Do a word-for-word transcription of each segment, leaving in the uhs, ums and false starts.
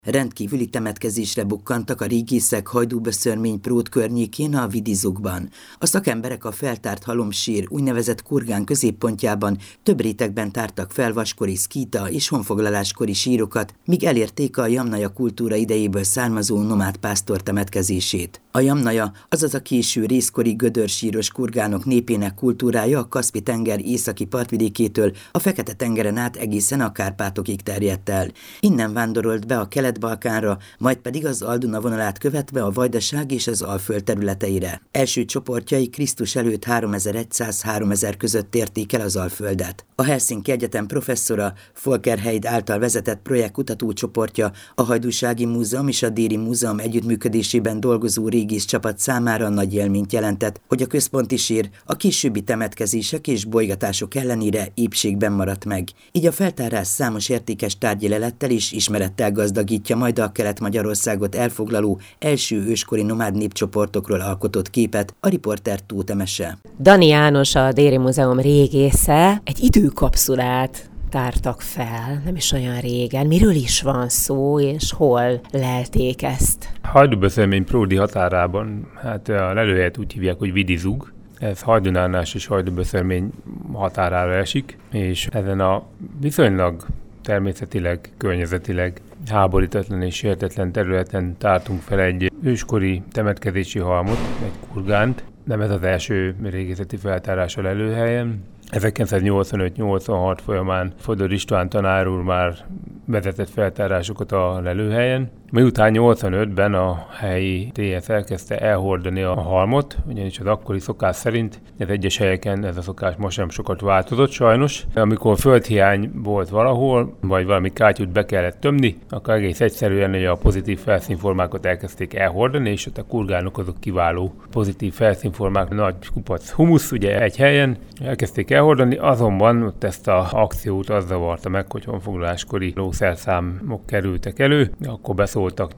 Rendkívüli temetkezésre bukkantak a régészek Hajdúböszörmény-Pród környékén a Vidizukban. A szakemberek a feltárt halomsír úgynevezett kurgán középpontjában több rétegben tártak fel vaskori szkíta és honfoglaláskori sírokat, míg elérték a Jamnaja kultúra idejéből származó nomád pásztor temetkezését. A Jamnaja, azaz a késő rézkori gödörsíros kurgánok népének kultúrája a Kaszpi-tenger északi partvidékétől a Fekete-tengeren át egészen a Kárpátokig terjedt el. Innen vándorolt be a Kelet-Balkánra, majd pedig az Al-Duna vonalát követve a Vajdaság és az Alföld területeire. Első csoportjai Krisztus előtt háromezer-száz-háromezer között érték el az Alföldet. A Helsinki Egyetem professzora, Folker Heid által vezetett projekt kutatócsoportja a Hajdúsági Múzeum és a Déri Múzeum együttműködésében dolgozó régész csapat számára nagy élményt jelentett, hogy a központi sír a későbbi temetkezések és bolygatások ellenére épségben maradt meg. Így a feltárás számos értékes tárgylelettel és ismerettel gazdagítja majd a Kelet-Magyarországot elfoglaló első őskori nomád népcsoportokról alkotott képet a riporter Tóth Emese. Dani János, a Déri Múzeum régésze, egy időkapszulát tártak fel, nem is olyan régen. Miről is van szó, és hol lelték ezt? Hajdúböszörmény-Pródi határában, hát a lelőhelyet úgy hívják, hogy Vidizug. Ez Hajdunánás és Hajdúböszörmény határára esik, és ezen a viszonylag természetileg, környezetileg háborítatlan és sértetlen területen tártunk fel egy őskori temetkezési halmot, egy kurgánt. Nem ez az első régészeti feltárás a lelőhelyen. ezerkilencszáznyolcvanöt-nyolcvanhat folyamán Fodor István tanár úr már vezetett feltárásokat a lelőhelyen. Miután nyolcvanötben a helyi té es elkezdte elhordani a halmot, ugyanis az akkori szokás szerint, ez egyes helyeken ez a szokás most sem sokat változott sajnos. Amikor földhiány volt valahol, vagy valami kátyút be kellett tömni, akkor egész egyszerűen a pozitív felszínformákat elkezdték elhordani, és ott a kurgánok azok kiváló pozitív felszínformák, nagy kupac humusz, ugye egy helyen elkezdték elhordani, azonban ott ezt az akciót az zavarta meg, hogy honfoglaláskori lószerszámok kerültek elő, akkor beszóltak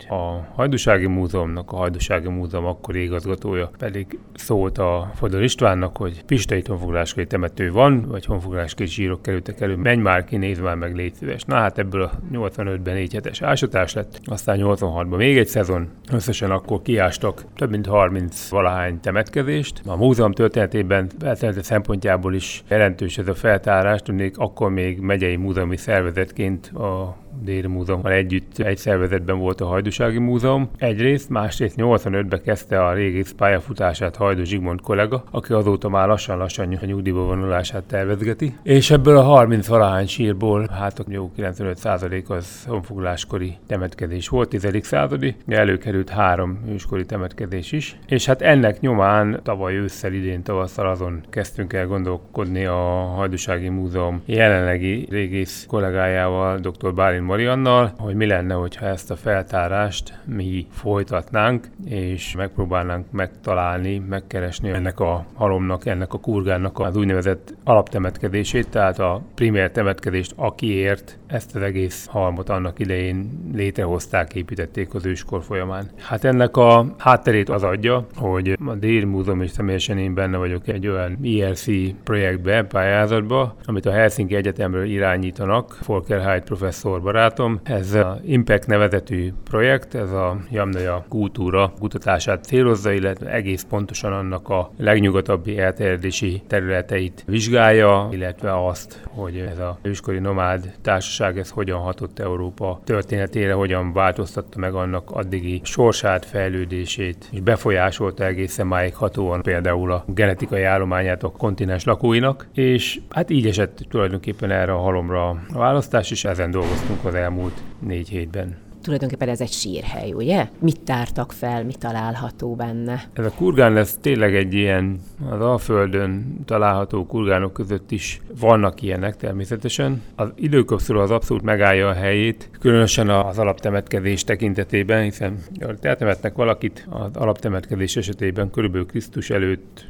a Hajdúsági Múzeumnak, a Hajdúsági Múzeum akkori igazgatója pedig szólt a Fodor Istvánnak, hogy pistai honfoglaláskori temető van, vagy honfoglaláskori zsírok kerültek elő, menj már ki, nézd már meg, légy szíves. Na hát ebből a nyolcvanötben négy hetes ásatás lett, aztán nyolcvanhatban még egy szezon, összesen akkor kiástak több mint harminc valahány temetkezést. A múzeum történetében feltárás szempontjából is jelentős ez a feltárás, tudnék, akkor még megyei múzeumi szervezetként a Déri Múzeummal együtt egy szervezetben volt a Hajdúsági Múzeum. Egyrészt, másrészt nyolcvanötben kezdte a régész pályafutását Hajdú Zsigmond kollega, aki azóta már lassan-lassan a nyugdíjba vonulását tervezgeti. És ebből a harminc valahány sírból, hát a jó kilencvenöt százalék az honfoglaláskori temetkezés volt, tizedik századi, előkerült három őskori temetkezés is. És hát ennek nyomán tavaly ősszel, idén tavasszal azon kezdtünk el gondolkodni a Hajdúsági Múzeum jelenlegi régész kollégájával, dr. Bálint Mariannal, hogy mi lenne, hogyha ezt a feltárást mi folytatnánk, és megpróbálnánk megtalálni, megkeresni ennek a halomnak, ennek a kurgánnak az úgynevezett alaptemetkezését, tehát a primér temetkezést, akiért ezt az egész halmot annak idején létrehozták, építették az őskor folyamán. Hát ennek a hátterét az adja, hogy a Déri Múzeum és személyesen én benne vagyok egy olyan i er cé projektbe, pályázatba, amit a Helsinki Egyetemről irányítanak, Folker Heid professzor barátom. Ez az Impact nevezetű projekt, ez a Jamnaja kultúra kutatását célozza, illetve egész pontosan annak a legnyugatabbi elterjedési területeit vizsgálja, illetve azt, hogy ez a őskori nomád társaság ez hogyan hatott Európa történetére, hogyan változtatta meg annak addigi sorsát, fejlődését, és befolyásolta egészen máig hatóan például a genetikai állományát a kontinens lakóinak, és hát így esett tulajdonképpen erre a halomra a választás, és ezen dolgoztunk az elmúlt négy hétben. Tulajdonképpen ez egy sírhely, ugye? Mit tártak fel, mi található benne? Ez a kurgán lesz tényleg egy ilyen, az Alföldön található kurgánok között is vannak ilyenek természetesen. Az időkapszula az abszolút megállja a helyét, különösen az alaptemetkezés tekintetében, hiszen eltemetnek valakit az alaptemetkezés esetében körülbelül Krisztus előtt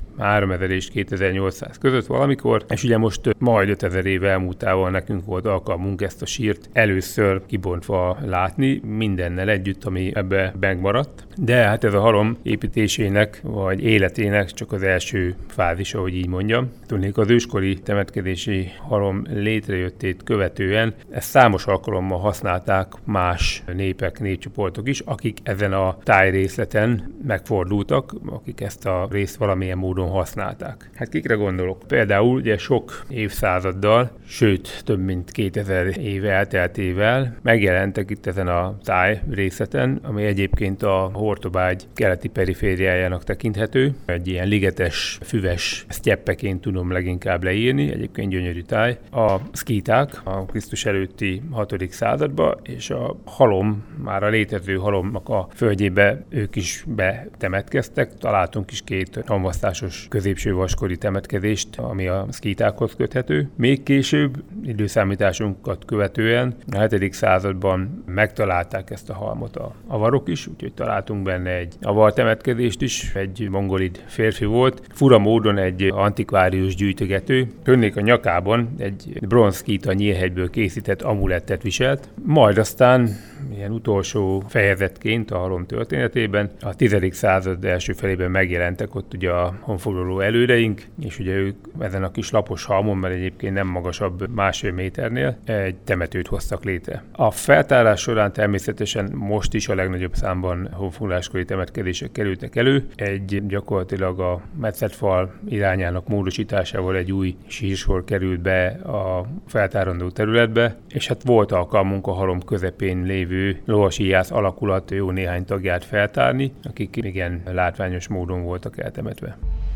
háromezer és kétezer-nyolcszáz között valamikor, és ugye most majd ötezer év elmúltával nekünk volt alkalmunk ezt a sírt először kibontva látni, mindennel együtt, ami ebbe megmaradt. De hát ez a halom építésének, vagy életének csak az első fázisa, hogy így mondjam. Tudnék, az őskori temetkezési halom létrejöttét követően ezt számos alkalommal használták más népek, népcsoportok is, akik ezen a tájrészleten megfordultak, akik ezt a részt valamilyen módon használták. Hát kikre gondolok? Például ugye sok évszázaddal, sőt több mint kétezer év elteltével megjelentek itt ezen a tájrészleten, ami egyébként a Hortobágy keleti perifériájának tekinthető. Egy ilyen ligetes, füves sztyeppeként tudom leginkább leírni, egyébként gyönyörű táj. A szkíták a Krisztus előtti hatodik században, és a halom, már a létező halomnak a földjébe ők is betemetkeztek. Találtunk is két hamvasztásos középső vaskori temetkezést, ami a szkítákhoz köthető. Még később, időszámításunkat követően, a hetedik században megtalálták ezt a halmot a avarok is, úgyhogy találtunk benne egy avar temetkezést is, egy mongolid férfi volt. Fura módon egy antikvárius gyűjtögető. Önnék a nyakában egy bronzszkíta nyírhegyből készített amulettet viselt, majd aztán ilyen utolsó fejezetként a halom történetében a tizedik század első felében megjelentek ott ugye a honfoglaló elődeink, és ugye ők ezen a kis lapos halmon, mert egyébként nem magasabb másfél méternél, egy temetőt hoztak létre. A feltárás során természetesen most is a legnagyobb számban honfoglaláskori temetkezések kerültek elő. Egy gyakorlatilag a metszetfal irányának módosításával egy új sírsor került be a feltárandó területbe, és hát volt alkalmunk a halom közepén lévő lovasíjász alakulat jó néhány tagját feltárni, akik igen látványos módon voltak eltemetve.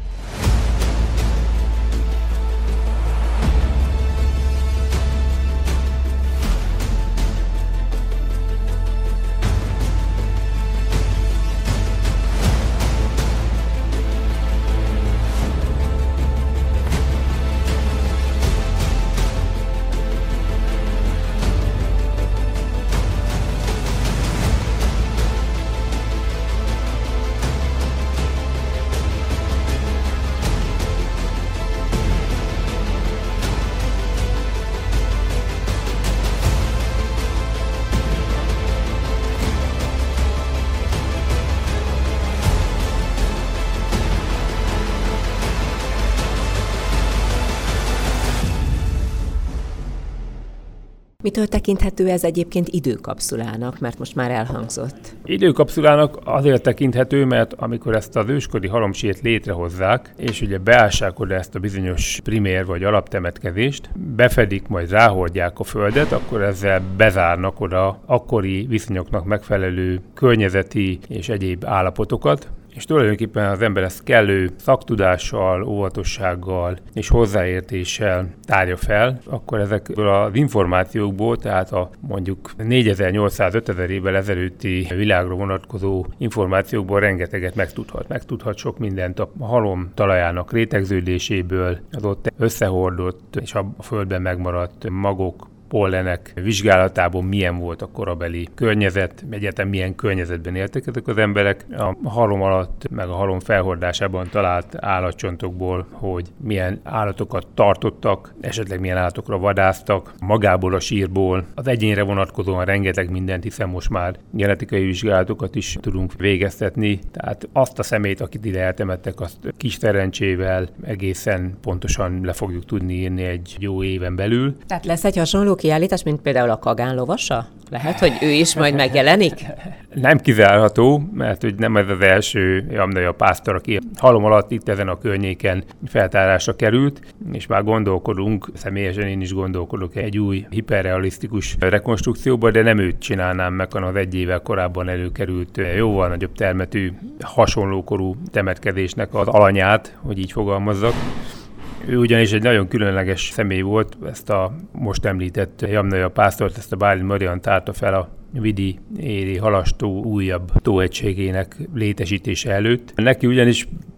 Mitől tekinthető ez egyébként időkapszulának, mert most már elhangzott? Időkapszulának azért tekinthető, mert amikor ezt az őskori halomsírt létrehozzák, és ugye beássák oda ezt a bizonyos primér vagy alaptemetkezést, befedik, majd ráhordják a földet, akkor ezzel bezárnak oda akkori viszonyoknak megfelelő környezeti és egyéb állapotokat, és tulajdonképpen az ember ezt kellő szaktudással, óvatossággal és hozzáértéssel tárja fel, akkor ezekből az információkból, tehát a mondjuk négyezer-nyolcszáz-ötezer évvel ezelőtti világra vonatkozó információkból rengeteget megtudhat. Megtudhat sok mindent a halom talajának rétegződéséből, az ott összehordott és a földben megmaradt magok, pollenek vizsgálatából milyen volt a korabeli környezet, egyáltalán milyen környezetben éltek ezek az emberek. A halom alatt, meg a halom felhordásában talált állatcsontokból, hogy milyen állatokat tartottak, esetleg milyen állatokra vadáztak, magából a sírból. Az egyénre vonatkozóan rengeteg mindent, hiszen most már genetikai vizsgálatokat is tudunk végeztetni. Tehát azt a szemét, akit ide eltemettek, azt kis szerencsével egészen pontosan le fogjuk tudni írni egy jó éven belül. Tehát lesz egy hasonló kiállítás, mint például a Kagán lovasa? Lehet, hogy ő is majd megjelenik? Nem kizárható, mert hogy nem ez az első Jamnai a pásztor, aki halom alatt itt ezen a környéken feltárásra került, és már gondolkodunk, személyesen én is gondolkodok egy új hiperrealisztikus rekonstrukcióba, de nem őt csinálnám meg, hanem az egy évvel korábban előkerült jóval nagyobb termetű, hasonlókorú temetkezésnek az alanyát, hogy így fogalmazzak. Ő ugyanis egy nagyon különleges személy volt, ezt a most említett Jamnai a pásztort, ezt a Bálint Marian tárta fel a Vidi éri halastó újabb tóegységének létesítése előtt. Neki ugyanis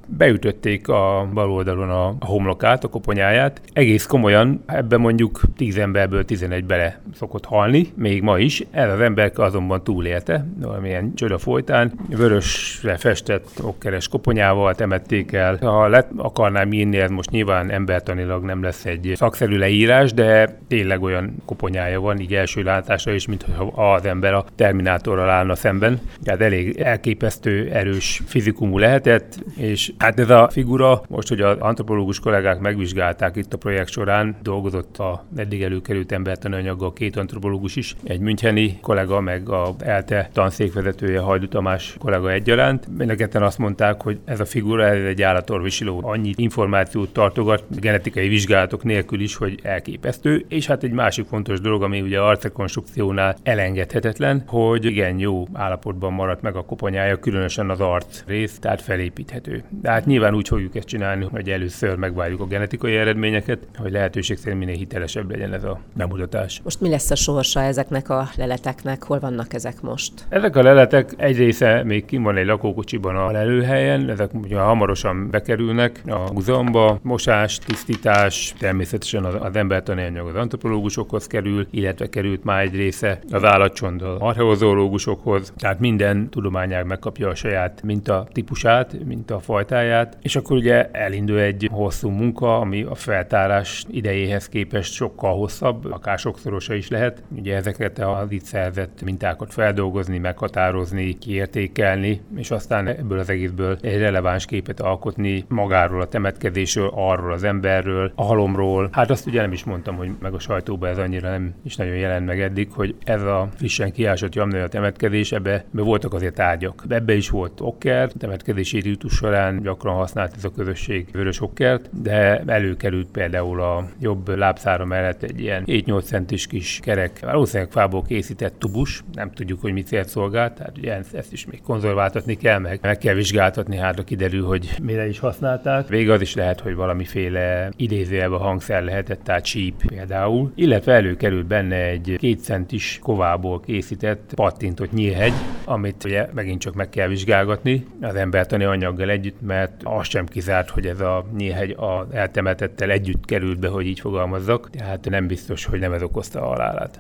beütötték a bal oldalon a homlokát, a koponyáját. Egész komolyan, ebben mondjuk tíz emberből tizenegy bele szokott halni, még ma is. Ez az ember azonban túlélte, valamilyen csoda folytán. Vörösre festett okkeres koponyával temették el. Ha le akarnám írni, ez most nyilván embertanilag nem lesz egy szakszerű leírás, de tényleg olyan koponyája van, így első látásra is, mintha az ember a Terminátorral állna szemben. Tehát elég elképesztő, erős fizikumú lehetett, és hát ez a figura, most, hogy az antropológus kollégák megvizsgálták itt a projekt során, dolgozott a eddig előkerült embertani anyaggal két antropológus is, egy müncheni kollega, meg a ELTE tanszékvezetője, Hajdú Tamás kollega egyaránt. Mindenketten azt mondták, hogy ez a figura, ez egy állatorvosiló. Annyi információt tartogat, genetikai vizsgálatok nélkül is, hogy elképesztő. És hát egy másik fontos dolog, ami ugye az arcrekonstrukciónál elengedhetetlen, hogy igen, jó állapotban maradt meg a koponyája, különösen az arc rész, tehát felépíthető. De hát nyilván úgy fogjuk ezt csinálni, hogy először megvárjuk a genetikai eredményeket, hogy lehetőség szerint minél hitelesebb legyen ez a bemutatás. Most mi lesz a sorsa ezeknek a leleteknek? Hol vannak ezek most? Ezek a leletek egy része még kim van egy lakókocsiban a lelőhelyen, ezek ugye hamarosan bekerülnek a múzeumba, mosás, tisztítás, természetesen az, az embertani anyag az antropológusokhoz kerül, illetve került már egy része az állatcsont az archeozoológusokhoz, tehát minden tudományág megkapja a saját mintatípusát, mintafajtáját, és akkor ugye elindul egy hosszú munka, ami a feltárás idejéhez képest sokkal hosszabb, akár sokszorosa is lehet. Ugye ezeket az itt szerzett mintákat feldolgozni, meghatározni, kiértékelni, és aztán ebből az egészből egy releváns képet alkotni magáról a temetkezésről, arról az emberről, a halomról. Hát azt ugye nem is mondtam, hogy meg a sajtóban ez annyira nem is nagyon jelent meg eddig, hogy ez a frissen kiásott Jamnaya temetkezés, ebbe, ebbe voltak azért tárgyak. Ebbe is volt okker, temetkezési ritus során gyakran használt ez a közösség vörös okkert, de előkerült például a jobb lábszára mellett egy ilyen hét-nyolc centis kis kerek, valószínűleg fából készített tubus, nem tudjuk, hogy mit célt szolgált, tehát ugye ezt is még konzerváltatni kell, meg, meg kell vizsgáltatni, hát kiderül, hogy mire is használták. Végig az is lehet, hogy valamiféle idézőjelben hangszer lehetett, tehát síp például, illetve előkerült benne egy két centis kovából készített pattintott nyílhegy, amit ugye megint csak meg kell vizsgálgatni az embertani anyaggal együtt, mert az sem kizárt, hogy ez a nyílhegy az eltemetettel együtt került be, hogy így fogalmazzak, tehát nem biztos, hogy nem ez okozta a halálát.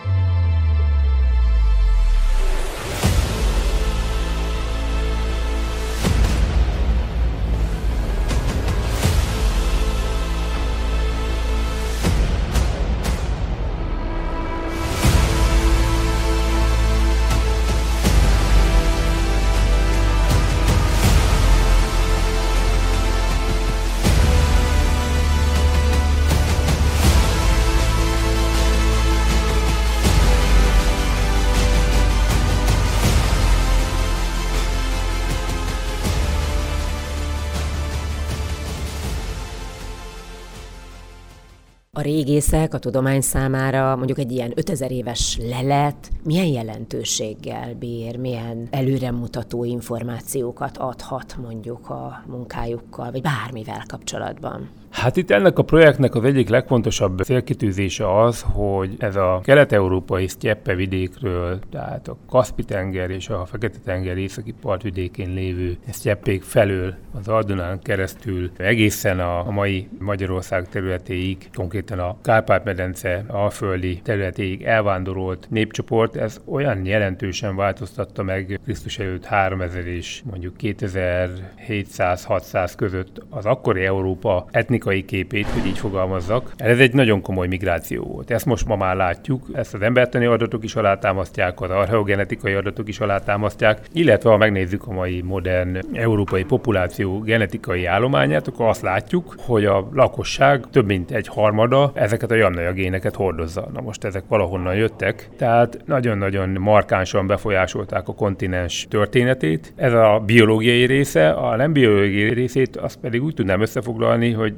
A régészek a tudomány számára mondjuk egy ilyen ötezer éves lelet milyen jelentőséggel bír, milyen előremutató információkat adhat mondjuk a munkájukkal, vagy bármivel kapcsolatban? Hát itt ennek a projektnek az egyik legfontosabb célkitűzése az, hogy ez a kelet-európai sztyeppe vidékről, tehát a Kaszpi-tenger és a Fekete-tenger északi partvidékén lévő sztyeppék felől az Ardunán keresztül egészen a mai Magyarország területéig, konkrétan a Kárpát-medence alföldi területéig elvándorolt népcsoport, ez olyan jelentősen változtatta meg Krisztus előtt háromezer és mondjuk kétezer-hétszáz-hatszáz között az akkori Európa etnikai képét, hogy így fogalmazzak. Ez egy nagyon komoly migráció volt. Ezt most ma már látjuk, ezt az embertani adatok is alátámasztják, az archeogenetikai adatok is alátámasztják, illetve ha megnézzük a mai modern európai populáció genetikai állományát, akkor azt látjuk, hogy a lakosság több mint egy harmada ezeket a Jamnaya géneket hordozza. Na most ezek valahonnan jöttek, tehát nagyon-nagyon markánsan befolyásolták a kontinens történetét. Ez a biológiai része, a nem biológiai részét azt pedig úgy tudnám összefoglalni, hogy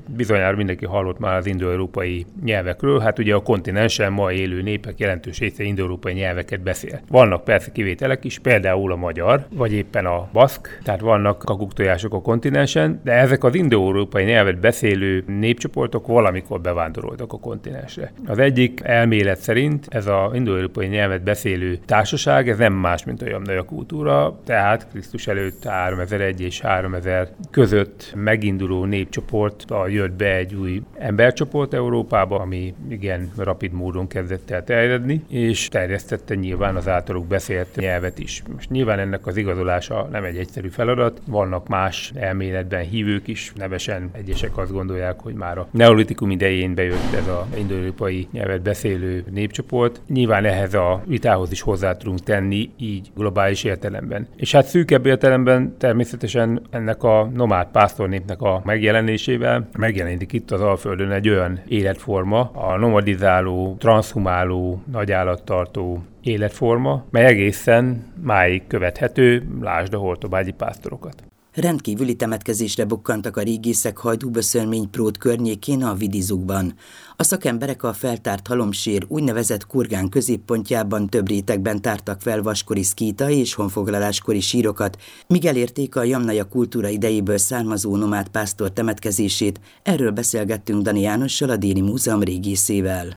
Bizonyára mindenki hallott már az indoeurópai nyelvekről, hát ugye a kontinensen ma élő népek jelentős része indoeurópai nyelveket beszél. Vannak persze kivételek is, például a magyar, vagy éppen a baszk, tehát vannak kakuktojások a kontinensen, de ezek az indoeurópai nyelvet beszélő népcsoportok valamikor bevándoroltak a kontinensre. Az egyik elmélet szerint ez az indoeurópai nyelvet beszélő társaság, ez nem más, mint olyan nagy kultúra, tehát Krisztus előtt háromezer-egy és háromezer között meginduló népcsoport jött be egy új embercsoport Európába, ami igen rapid módon kezdett el terjedni, és terjesztette nyilván az általuk beszélt nyelvet is. Most nyilván ennek az igazolása nem egy egyszerű feladat, vannak más elméletben hívők is, nevesen egyesek azt gondolják, hogy már a neolitikum idején bejött ez az indoeurópai nyelvet beszélő népcsoport. Nyilván ehhez a vitához is hozzá tudunk tenni így globális értelemben. És hát szűkebb értelemben természetesen ennek a nomád pásztornépnek a megjelenésével megjelenik itt az Alföldön egy olyan életforma, a nomadizáló, transzhumáló, nagyállattartó életforma, mely egészen máig követhető, lásd a hortobágyi pásztorokat. Rendkívüli temetkezésre bukkantak a régészek Hajdúböszörmény-Pród környékén a Vidizukban. A szakemberek a feltárt halomsír úgynevezett kurgán középpontjában több rétegben tártak fel vaskori szkíta és honfoglaláskori sírokat, míg elérték a Jamnaja kultúra idejéből származó nomád pásztor temetkezését. Erről beszélgettünk Dani Jánossal, a Déli Múzeum régészével.